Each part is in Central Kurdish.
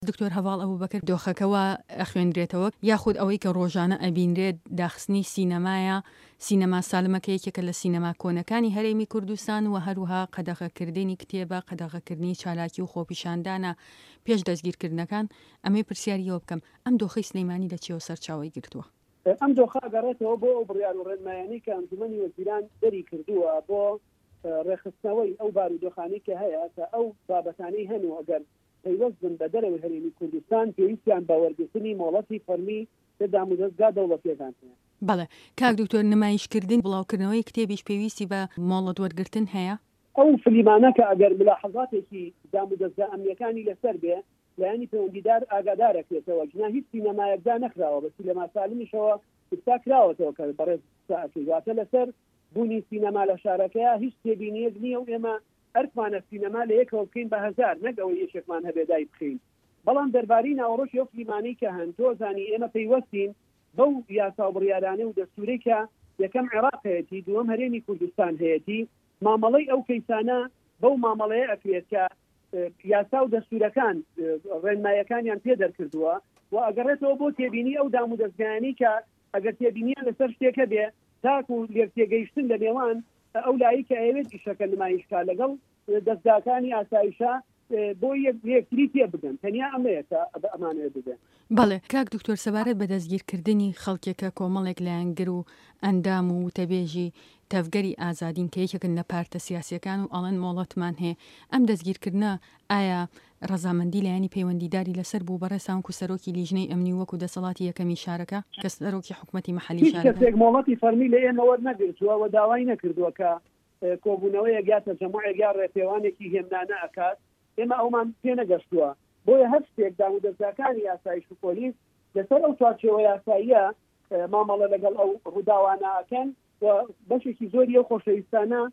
دکتۆر هەواڵ ئەبوبەکر دۆخەکەەوە خوێندرێتەوە یاخود ئەوەی کە ڕۆژانە ئەبینرێت داخستنی سینەمایە سینەما سالمەکە یەکێکە لە سینەما کۆنەکانی هەرێمی کوردستان و هەروها قەدەغەکردنی کتێبە قەدەغەکردنی چالاکی و خۆپیشاندانە پێش دەستگیرکردنەکان ئەمەی پرسیاریەوە بکەم ئەم دۆخەی سلەیمانی لە چێوە سەرچاوی گرتووە ئەم دۆخە گەڕێتەوە بۆ بڕیار و ڕێنمایانی کە ئەنجومەنی وەزیران دەری کردووە بۆ ڕێخستنەوەی ئەو بارودۆخانەی کە هەیە کە ئەو بابەتانەی هەن و ئەگەر پەیوەستن بە دەرەوەی هەرێمی کوردستان پێویستیان بە وەرگرتنی مۆڵەتی فەرمی لەدام و دەستگا دەوڵەتیەکان هەیە. بەڵێ کاک دکتۆر نمایشکردن بڵاوکردنەوەی کتێبیش پێویستی بە مۆڵەت وەرگرتن هەیە ئەو فلیمانە کە ئەگەر ملاحەزاتێکی دام و دەستگا ئەمنیەکانی لەسەر بێ لایانی پەیوەندیدار ئاگادارەکرێتەوە جنا هیچ سینەمایەکدا نەکراوە بە سینەما سالمیشەوە ئستا کراوەتەوە کە بەڕێز واتە لەسەر بوونی سینەما لە شارەکەیە هیچ تێبینیەک نییە و ئێمە ئەرکمانە سینەما لە یەکەوە بکەین بە هەزار نەگەوە یەکێکمان هەبێ دای بخین بەڵام دەربارەی ناوەڕۆژ ئەو فلیمانەی کە هەن تۆ زانی ئێمە پەیوەستین بەو یاسا و بڕیارانە و دەستوورەی کە یەکەم عێراق هەیەتی دووەم هەرێمی کوردستان هەیەتی مامەڵەی ئەو کەیسانە بەو مامەڵەیە ئەکرێت کە یاسا و دەستورەکان ڕێنمایەکانیان پێ دەرکردووە و ئەگەڕێتەوە بۆ تێبینی ئەو دام و دەستگایانی کە ئەگەر تێبینیان لەسەر شتێکە بێ تاکو لێک تێگەیشتن لە نێوان ئەو لایی کە ئەوێت ئیشەکە نمایشکا لەگەڵ دەستگاکانی ئاسایشە بۆ یەکتری تێ بگەن تەنیا ئەمەیەکە ئەمانەیە بگەن. بەڵێ کاک دکتۆر سەبارەت بە دەستگیرکردنی خەڵکێکە کۆمەڵێک لایەنگر و ئەندام و تەبێژی تەفگەری ئازادین کە یەکێکن لە پارتە سیاسیەکان و ئەڵەن مۆڵەتمان هەیە ئەم دەستگیرکردنە ئایا ڕەزامەندی لایانی پەیوەندیداری لەسەر بوو بەڕێسان و سەرۆکی لیژنەی ئەمنی وەکو دەسەڵاتی یەکەمی شارەکە کە سەرۆکی حکوومەتی مەحەلی شارەکە مۆڵەتی فەرمی لە ئێمەوە نەگرتووە و داوای نەکردووە کە کۆبوونەوەی گاتە جەماعێک یا ڕێپێوانێکی هێمنانە ئەکات ئێمە ئەومان پێ نەگەشتووە بۆیە هەر شتێک دام و دەستگاکانی یاسایش و پۆلیس لەسەر ئەو چوارچێوە یاساییە مامەڵە لەگەڵ ئەو ڕووداوانە ئەکەن و بەشێکی زۆری ئەو خۆشەویستانە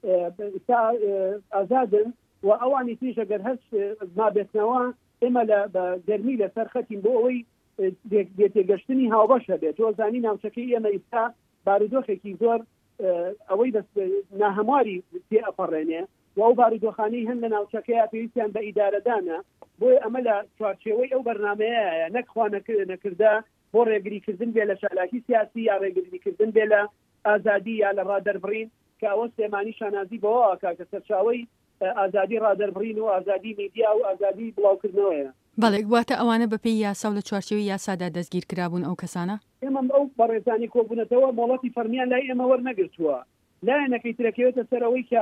ئازادن و ئەوانی تریش ئەگەر هەست مابێتنەوە ئێمە بە گەرمی لەسەر خەتین بۆ ئەوەی تێگەشتنی هاوبەش هەبێت تۆ زانی ناوچەکەی ئێمە ئیستا بارودۆخێکی زۆر ئەوەی ناهەمواری تێ ئەپەڕێنێ و ئەو بارودۆخانەی هەن لە ناوچەکەیە پێویستیان بە ئیدارەدانە بۆی ئەمە لە چوارچێوەی ئەو بەرنامەیە نەکخوا نەکردە بۆ ڕێگریکردن بێ لە چالاکی سیاسی یا ڕێگریکردن بێ لە ئازادی یا لە ڕادەربڕین کە ئەوە سلێمانی شانازی بەوە کە سەرچاوەی ئازادی ڕادەربڕین و ئازادی میدیا و ئازادی بڵاوکردنەوەیە. بەڵێ واتە ئەوانە بەپێی یاسا و لە چوارچێوەی یاسادا دەستگیر کرابوون ئەو کەسانە ئێمە ئەو بەڕێزانی کۆبوونەتەوە مۆڵەتی فەرمیان لای ئێمە وەرنەگرتووە لایەنەکەی ترەکەوێتە سەرەوەی کە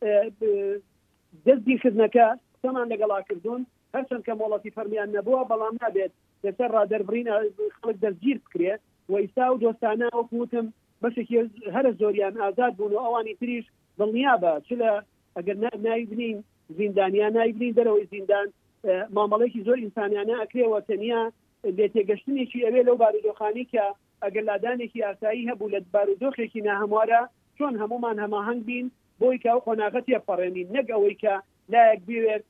دەستگیرکردنەکە سەمان لەگەڵا کردوون هەرچەند کە مۆڵەتی فەرمیان نەبووە بەڵام نابێت لەسەر ڕادەربڕین خەڵک دەستگیر بکرێت و ئیستا و دۆستانە وەکوتم بەشێکی هەرە زۆریان ئازاد بوون و ئەوانی تریش دڵنیا بە چ لە ئەگەر نایبنین زیندانیان نایبنین دەرەوەی زیندان مامەڵێکی زۆر ئینسانیانە ئەکرێەوە تەنیا لێ تێگەشتنێکی ئەوێ لەو بارودۆخانی کە ئەگەر لادانێکی ئاسایی هەبوو لە بارودۆخێکی ناهەموارە چۆن هەمومان هەماهەنگ بین بۆی کە ئەو خۆناغەتی ئەپەڕێنین نەک ئەوەی کە لایەک بوێت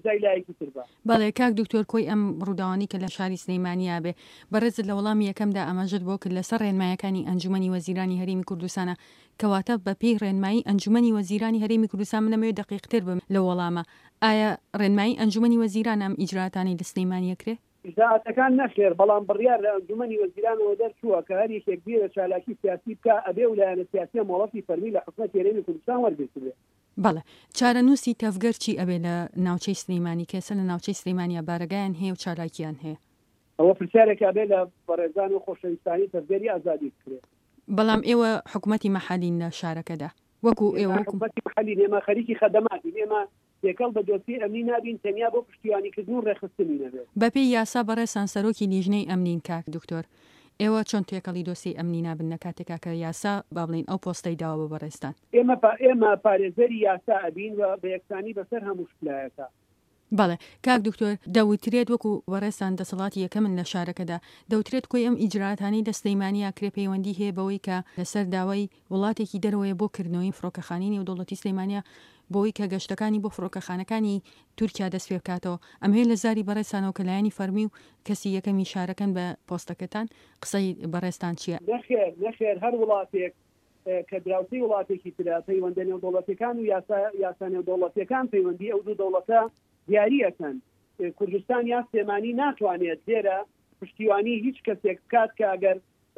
بەڵێ کاک دکتۆر کۆی ئەم ڕووداوانی کە لە شاری سلەیمانیا بێ بەڕێزت لە وەڵامی یەکەمدا ئەمەژت بۆ کرد لەسەر ڕێنمایەکانی ئەنجومەنی وەزیرانی هەرێمی کوردستانە کەواتە بەپێی ڕێنمایی ئەنجومەنی وەزیرانی هەرێمی کوردستان منەمەوێت دقیقتر بم لە وەڵامە ئایا ڕێنمایی ئەنجومەنی وەزیران ئەم ئیجراتانی لە سلەیمانیە کرێ؟ ئیجراعاتەکان نەخێر بەڵام بڕیار لە ئەنجومەنی وەزیرانەوە دەرچووە کە هەر یەکێک بێ چالاکی سیاسی بکە ئەبێ و لایەنە سیاسیە مۆڵەتی فەرمی لە حکومەتی هەرێمی کوردستان وەرگرتبێ. بەڵێ چارەنووسی تەفگەر چی ئەبێ لە ناوچەی سلەیمانی کێسە لە ناوچەی سلەیمانیا بارگایان هەیە و چالاکیان هەیە ئەوە پرسیارێکا بێ لە بەڕێزان و خۆشەویستانی تەفگەری ئازادی بکرێت بەڵام ئێوە حکومەتی مەحەلین لە شارەکەدا وەکو ئێوە حکومەتی مەحەلی ئێمە خەریکی خەدەماتی ئێمە یەکەڵ بە دۆسی ئەمنی نابین تەنیا بۆ پشتیوانیکردن و ڕێخستنی نەبێت بەپێی یاسا بەڕێسان سەرۆکی لیژنەی ئەمنین کاک دکتۆر ئێوە چۆن تێکەڵی دۆسی ئەمنی نابن لە کاتێکا کە یاسا با بڵین ئەو پۆستەی داوە بە بەڕێستان ئێمە پارێزەری یاسا ئەبین و بە یەکسانی بەسەر هەموو شتلایەکە. بەڵێ کاک دکتۆر دەوترێت وەکو وەڕێستان دەسەڵاتی یەکەمن لە شارەکەدا دەوترێت کۆی ئەم ئیجراتانی دەستەیمانیا کرێ پەیوەندی هەیە بەوەی کە لەسەر داوای وڵاتێکی دەرەوەی بۆ کردنەوەی فڕۆکەخانەی نێودەوڵەتی سلەیمانیا بۆی کە گەشتەکانی بۆ فڕۆکەخانەکانی تورکیا دەست پێ بکاتەوە ئەمەیە لە زاری بەڕێستانەوە کە لایەنی فەرمی و کەسی یەکەمی شارەکەن بە پۆستەکەتان قسەی بەڕێستان چییە؟ نەخێر هەر وڵاتێک کە دراوسی وڵاتێکی ترا پەیوەندە نێودەوڵەتیەکان و یاسا نێودەوڵەتیەکان پەیوەندی ئەو دوو دەوڵەتە دیاریەکەن کوردستان یا سلێمانی ناتوانێت لێرە پشتیوانی هیچ کەسێک بکات کە ئەگەر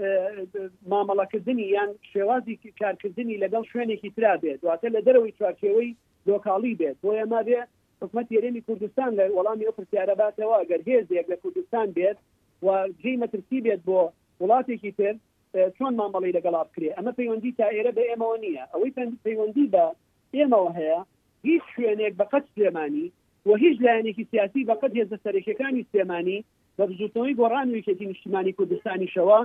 مامەڵەکردنی یان شێوازی کارکردنی لەگەڵ شوێنێکی ترا بێت دواتە لە دەرەوەی چوارچێوەی لۆکاڵی بێت بۆ ئێمە بێ حکومەت هێرێمی کوردستان لە وەڵامی ئەو پرسیارە باتەوە ئەگەر هێزێک لە کوردستان بێت و جێی مەترسی بێت بۆ وڵاتێکی تر چۆن مامەڵی لەگەڵا بکرێ ئەمە پەیوەندی تا ئێرە بە ئێمەوە نییە ئەوەی پەیوەندی بە ئێمەوە هەیە هیچ شوێنێک بەقەت سلێمانی و هیچ لایەنێکی سیاسی بەقەت هێزە سەرێکیەکانی سلێمانی بە بزوتنەوەی گۆڕان ویکێتی نیشتیمانی کوردستانیشەوە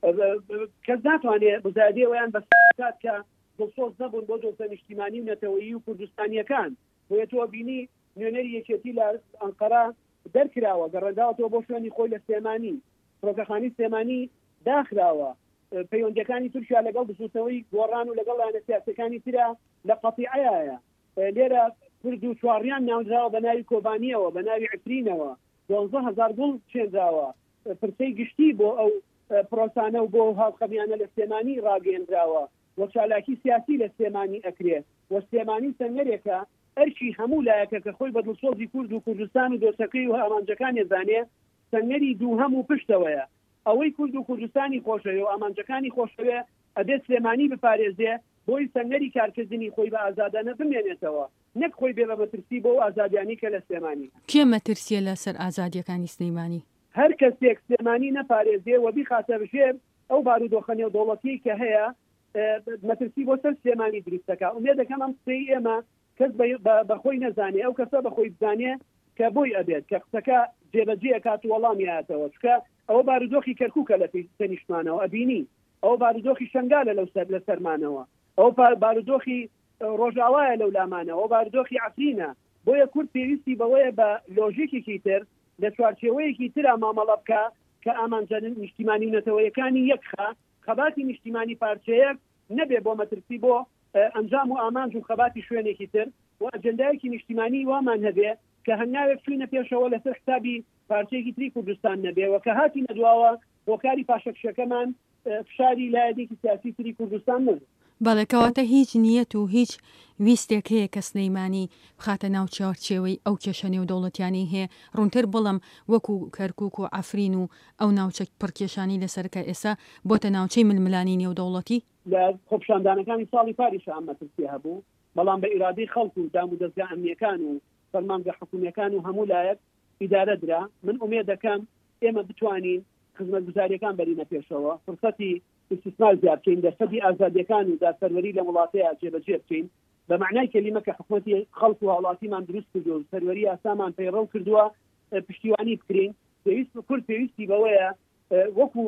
کەس ناتوانێت بزادی ئەویان بەسات کە دڵسۆز نەبوون بۆ دۆزە نیشتیمانی و نەتەوەیی و کوردستانیەکان بۆیە تۆ بینی نوێنەری یەکێتی لە ئەنقەرە دەرکراوە گەڕێداوەتەوە بۆ شوێنی خۆی لە سلێمانی فڕۆکەخانی سلێمانی داخراوە پەیوەندەکانی تورکیا لەگەڵ بزوتنەوەی گۆڕان و لەگەڵ لایەنە سیاسەکانی ترە لە قەتیعەیە لێرە کورد و چواڕیان ناودراوە بە ناوی کۆبانیەوە بە ناوی عفرینەوە 12,000 گوڵ چێنراوە پرسەی گشتی بۆ ئەو پرۆسانە و بۆ هاوخەمیانە لە سلێمانی ڕاگەیەنراوە وە چالاکی سیاسی لە سلێمانی ئەکرێت وە سلێمانی سەنگەرێکە ئەرکی هەموو لایەکە کە خۆی بە دڵسۆزی کورد و کوردستان و دۆسەکەی و ئامانجەکانی زانێ سەنگەری دوو هەموو پشتەوەیە ئەوەی کورد و کوردستانی خۆشەوێ و ئامانجەکانی خۆشەوێ ئەبێت سلێمانی بپارێزێ بۆی سەنگەری کارکردنی خۆی بە ئازادانە بمێنێتەوە نەک خۆی بێ بە مەترسی بۆ ئازادیانی کە لە سلێمانی کێ مەترسیە لەسەر ئازادیەکانی سلێمانی هەر کەسێک سلێمانی نەپارێزێ و بیخاتە بژێر ئەو بارودۆخەنێ و دەوڵەتی کە هەیە مەترسی بۆ سەر سلێمانی دروستەکە ئومێ دەکەم ئەم قسەی ئێمە کەس بەخۆی نەزانێ ئەو کەسە بەخۆی بزانێ کە بۆی ئەبێت کە قسەکە جێبەجێ کات وەڵامی هاتەوە چکە ئەوە بارودۆخی کەرکووکە لە تەنیشتمانەوە ئەبینی ئەو بارودۆخی شنگالە لە سەرمانەوە ئەو بارودۆخی ڕۆژاوایە لەو لامانەوە بارودۆخی عفرینە بۆیە کورد پێویستی بەوەیە بە لۆژیکێکی تر لە چوارچێوەیەکی ترا مامەڵە بکە کە ئامانجە نیشتیمانی و نەتەوەیەکانی یەکخە خەباتی نیشتیمانی پارچەیەک نەبێ بۆ مەترسی بۆ ئەنجام و ئامانج و خەباتی شوێنێکی تر و ئەجەندایەکی نیشتیمانی وامان هەبێ کە هەنگاوێک چوینە پێشەوە لەسەر حسابی پارچەیەکی تری کوردستان نەبێ و کە هاتی نەدواوە هۆکاری پاشەکشەکەمان فشاری لایەنێکی سیاسی تری کوردستان نەبێ بەڵێکەواتە هیچ نیەت و هیچ ویستێک هەیە کە سلەیمانی بخاتە ناو چاوەڕێی ئەو کێشە نێودەوڵەتیانی هەیە ڕوونتر بڵم وەکو کەرکووک و عەفرین و ئەو ناوچە پڕکێشانی لەسەرکە ئێستا بۆتە ناوچەی ململانی نێودەوڵەتی لە خۆپشاندانەکانی ساڵی پاریش ئەمەترسی هەبوو بەڵام بە ئیرادەی خەڵکو و دام و دەستگا ئەمنیەکان و فەرمانگە حکوومیەکان و هەموو لایەک ئیدارە درا من ئومێد دەکەم ئێمە بتوانین خزمەتگوزاریەکان بەرینە پێشەوە فرصەتی استثمار زیاد بکەین دەسەدی ئازادیەکان و دادپەروەری لە وڵاتەیە جێبەجێ بکەین بە معنای کەلیمە کە حکوومەتی خەڵک و هاوڵاتیمان دروست کردو و سەروەری ئاسامان پەیڕەو کردووە پشتیوانی بکرین پێویست کورد پێویستی بەوەیە وەکو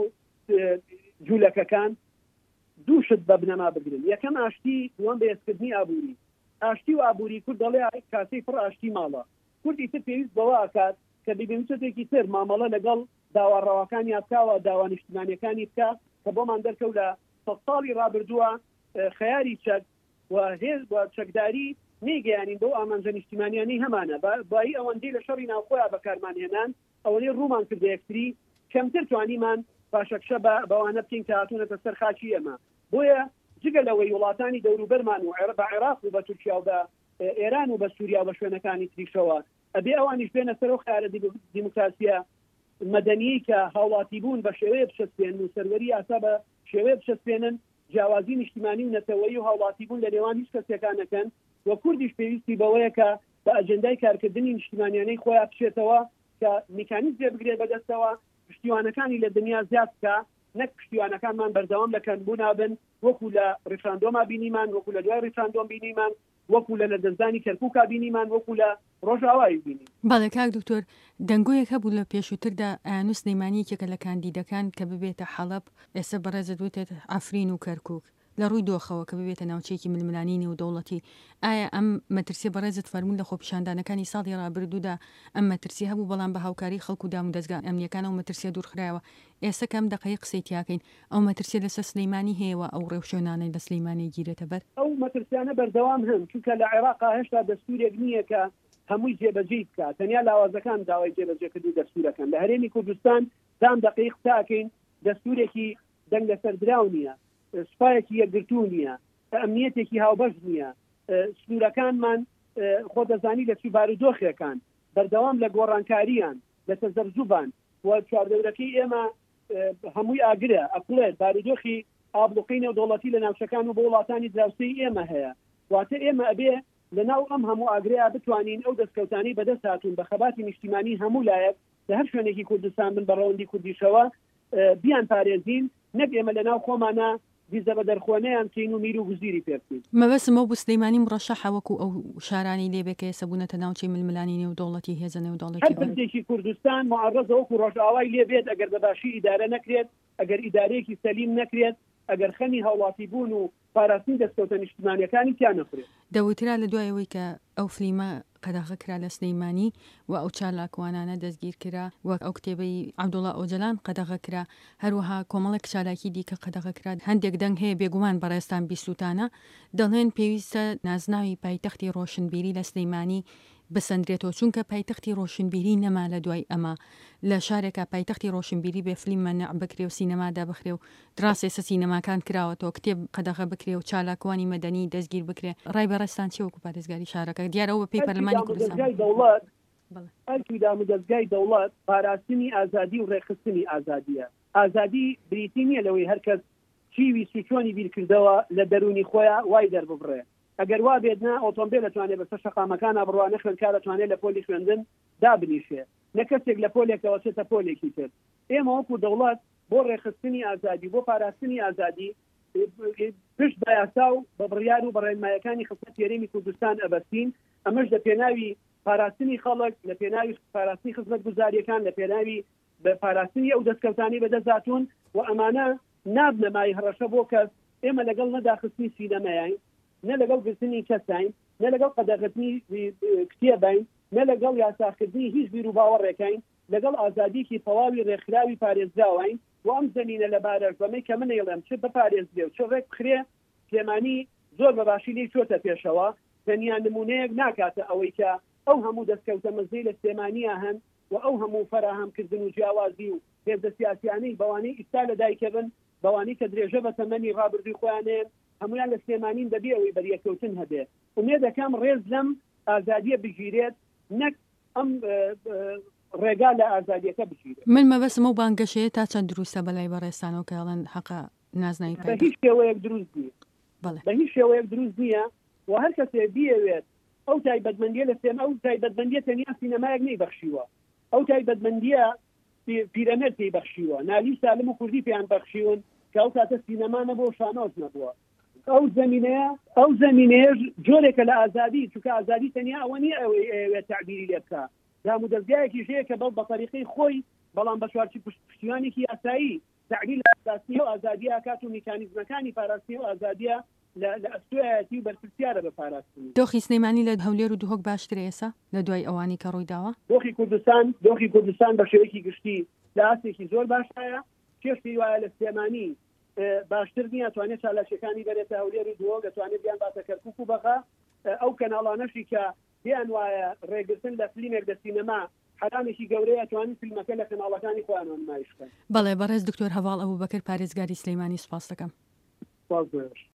جوولەکەکان دووشت بە بنەما بگرن یەکەم ئاشتی دووەم بەهێزکردنی ئابووری ئاشتی و ئابووری کورد دەڵێ کاسەی پڕ ئاشتی ماڵە کوردی تر پێویست بەوە ئاکات کە ببینچێکی تر مامەڵە لەگەڵ داواڕەوەکانی یاکاوە داوا نیشتیمانیەکانی بکە کە بۆمان دەرکەوت لە ساڵی ڕابردووە خەیاری چەک و هێز بە چەکداری نەیگەیانین بۆ ئامانجە نیشتیمانیانی هەمانە بای ئەوەندەی لە شەڕی ناوخۆیان بەکارمانهێنان ئەوەی ڕوومان کردە یەکتری کەمتر توانیمان پاشەکشە بەوانە بکەین کە هاتوونەتە سەر خاچی ئێمە بۆیە جگە لەوەی وڵاتانی دەوروبەرمان و بە عێراق و بە تورکیا و بە ئێران و بە سووریا و بە شوێنەکانی تریشەوە ئەبێ ئەوانیش بێنە سەر و خیارە دیموکراسیە مەدەنی کە هاوڵاتی بوون بە شێوەیە بشەسپێن و سەروەری ئاسا بە شێوەیە بشەسپێنن جیاوازی نیشتیمانی و نەتەوەیی و هاوڵاتی بوون لە نێوان هیچ کەسێکانەکەن و کوردیش پێویستی بەوەیە کە بە ئەجەندای کارکردنی نیشتیمانیانەی خۆیان بچێتەوە کە میکانیزم بگرێت بەدەستەوە پشتیوانەکانی لە دنیا زیاد بکە نەک پشتیوانەکانمان بەردەوام لە کەمبوون نابن وەکو لە ڕیفراندۆما بینیمان وەکو لە دوای ڕیفراندۆم بینیمان وەکو لە دەستدانی کەرکووکا بینیمان وەکو لە ڕۆژاوایی بینی بەڵێ کاک دکتۆر دەنگۆیەک هەبوو لە پێشووتردا ئاینوس نەیمانیەکێکە لە کاندیدەکان کە ببێتە حەڵەب ئێستا بەڕێزە دوێتێت عەفرین و کەرکووک لە ڕووی دۆخەوە کە ببێتە ناوچەیەکی ململانی نێودەوڵەتی ئایا ئەم مەترسی بەڕێزت فەرموون لە خۆپیشاندانەکانی ساڵی ڕابردوودا ئەم مەترسی هەبوو بەڵام بە هاوکاری خەڵکو دام و دەستگا ئەمنیەکان و مەترسیە دوورخرایەوە ئێستا کەم دقەیە قسەی تیاکەین ئەو مەترسیە لەسەر سلەیمانی هەیەوە ئەو ڕێوشێنانەی لە سلەیمانی گیرێتە بەر ئەو مەترسیانە بەردەوام هەن چونکە لە عێراقا هێشتا دەستورێک نییە کە هەمووی جێبەجێ بکات تەنیا لاوازەکان داوای جێبەجێکردنی دەستورەکەن لە هەرێمی کوردستان دام دقەی قساکەین دەستورێکی دەنگ لەسەر دراو نییە سوپایەکی یەکگرتوو نییە ئەمنیەتێکی هاوبەش نییە سنوورەکانمان خۆ دەزانی لە چی بارودۆخیەکان بەردەوام لە گۆڕانکاریان لە تەزەرزوبان و چواردەورەکەی ئێمە هەمووی ئاگرە ئەقلێت بارودۆخی ئابلوقی نێودوڵەتی لە ناوچەکان و بۆ وڵاتانی دراوسەی ئێمە هەیە واتە ئێمە ئەبێ لەناو ئەم هەموو ئاگرەیە بتوانین ئەو دەستکەوتانی بەدەست هاتوون بە خەباتی نیشتیمانی هەموو لایەک لە هەر شوێنێکی کوردستان بن بە ڕەوەندی کوردیشەوە بیان پارێزین نەک ئێمە لەناو خۆمانە ویزە بە دەرخۆنەیان کەین و میر و گوزیری پێبکەین. مەبەستمە بۆ سلەیمانی مڕەشەحە وەکو ئەو شارانی لێبێکە سەبوونەتە ناوچەی ململانی نێودوڵەتی هێزە نێودوڵەتی هەر بەردێکی کوردستان معارەزە وەکو ڕۆژئاوای لێبێت ئەگەر بەباشی ئیدارە نەکرێت ئەگەر ئیدارەیەکی سەلیم نەکرێت ئەگەر خەمی هاوڵاتی بوون و پاراستنی دەستکەوتە نیشتیمانیەکانی تیان نەخورێت. دەوترا لە دوایەوەی کە ئەو فلیمە قەدەغە کرا لە سلەیمانی و ئەو چالاکوانانە دەستگیر کرا وەک ئەو کتێبەی عەبدوڵڵا ئۆجەلان قەدەغە کرا هەروەها کۆمەڵێک چالاکی دیکە قەدەغە کرا هەندێک دەنگ هەیە بێگومان بەڕێستان بیستوتانە دەڵێن پێویستە نازناوی پایتەختی ڕۆشنبیری لە سلەیمانی بسەندرێتەوە چونکە پایتەختی ڕۆشنبیری نەما لە دوای ئەمە لە شارێکە پایتەختی ڕۆشنبیری بێ فلیم مەنع بکرێ و سینەمادا بخرێ و دراستێسە سینەماکان کراوەتەوە کتێب قەدەغە بکرێ و چالاکوانی مەدەنی دەستگیر بکرێ ڕای بەڕێستان چی وەکو پارێزگاری شارەکە دیارەوە بە پێی پەرلەمانی کوردستان ئەلکی دامودەستگای دەوڵەت پاراستنی ئازادی و ڕێخستنی ئازادیە ئازادی بریتی نییە لەوەی هەرکەس چیوی سوچۆنی بیرکردەوە لە دەرونی خۆیان وای دەرببڕێ ئەگەر وا بێتنا ئۆتۆمبیل دەتوانێت بەسەر شەقامەکانە بڕوانە خوێندکار دەتوانێت لە پۆلی خوێندن دابنیشێ نە کەسێک لە پۆلێکەوە چێتە پۆلێکی تر ئێمە وەکو دەوڵەت بۆ ڕێخستنی ئازادی بۆ پاراستنی ئازادی پشت بە یاسا و بە بڕیار و بەڕێنمایەکانی خزمەت یاریمی کوردستان ئەبەستین ئەمەش لە پێناوی پاراستنی خەڵک لە پێناوی پاراستنی خزمەت گوزاریەکان لە پێناوی بە پاراستنی ئەو دەستکەوتانی بەدەستهاتوون و ئەمانە نابنەمای هەڕەشە بۆ کەس ئێمە لەگەڵ نەداخستنی سینەمایین نە لەگەڵ گرتنی کەسین نە لەگەڵ قەدەغەتنی کتێبین نە لەگەڵ یاساکردنی هیچ بیر و باوەڕێکین لەگەڵ ئازادیکی تەواوی ڕێکخراوی پارێزراوین و ئەم زەمینە لە بارەش بەمەی کە منێڵێم چ بپارێزرێ و چ ڕێک بخرێ سلێمانی زۆر بەباشی لێی چۆتە پێشەوە تەنیا نمونەیەک ناکاتە ئەوەی کە ئەو هەموو دەستکەوتە مەزەی لە سلێمانیە هەن و ئەو هەموو فەراهەمکردن و جیاوازی و هێزە سیاسیانەی بەوانەی ئیستا لە دایکە بن بەوانەی کە درێژە بە تەمەنی ڕابردووی خۆیانێن هەمویان لە سلێمانین دەبێ ئەوەی بەریەکەوتن هەبێ ومێدەکەم ڕێز لەم ئازادیە بگیرێت نەک ئەم ڕێگا لە ئازادیەکە بگیرێت. من مەبەستم ئەو بانگەشەیە تا چەند دروستە بەلای بەڕێستانەوە کە ئەڵەن حەقا نازناوی بە هیچ شێوەیەک دروست نییە بە هیچ شێوەیەک دروست نییە و هەر کەسێ بیەوێت ئەو تایبەتمەندیە لە سێم ئەو تایبەتمەندیە تەنیا سینەمایەک نەیبەخشیوە ئەو تایبەتمەندیە پیرەمێرد پێی بەخشیوە نالی سالم و کوردی پێیان بەخشیون کە ئەو کاتە سینەمانە بۆ شانۆز نەبووە ئەو زمینەیەش جۆرێکە لە ئازادی چونکە ئازادی تەنیا ئەوە نیە ئەوەی تعبیری لێ بکە دامودەستگایەکی ژەیە کە بە طریقەی خۆی بەڵام بە چوارچی پشتیوانێکی یاسایی تعبیر لە ئازادی و ئازادی ئاکات و میکانیزمەکانی پاراستی و ئازادیە لە ئەستوایەتی و بەرپرسیارە بە پاراستنی. دۆخی سلەیمانی لە هەولێر و دوهۆک باشترە ئێستا لە دوای ئەوانی کە ڕووی داوە؟ دۆخی کوردستان بە شێوەیەکی گشتی لە ئاسێکی زۆر باشایە کێشی وایە لە سلێمانی باشتر نییە توانێت چالاکیەکانی بەرێتە هەولێر و دووە دەتوانێت بیان باتە کەرکووک و بەخە ئەو کەناڵانەشی کە بیان وایە ڕێگرتن لە فلیمێک لە سینەما حرامێکی گەورەیە توانین فیلمەکە لە کەناڵەکانی خۆیانەوە نمایش بکەن. بەڵێ بەڕێز دکتۆر هەواڵ ئەبوبەکر پارێزگاری سلەیمانی سوپاس دەکەم.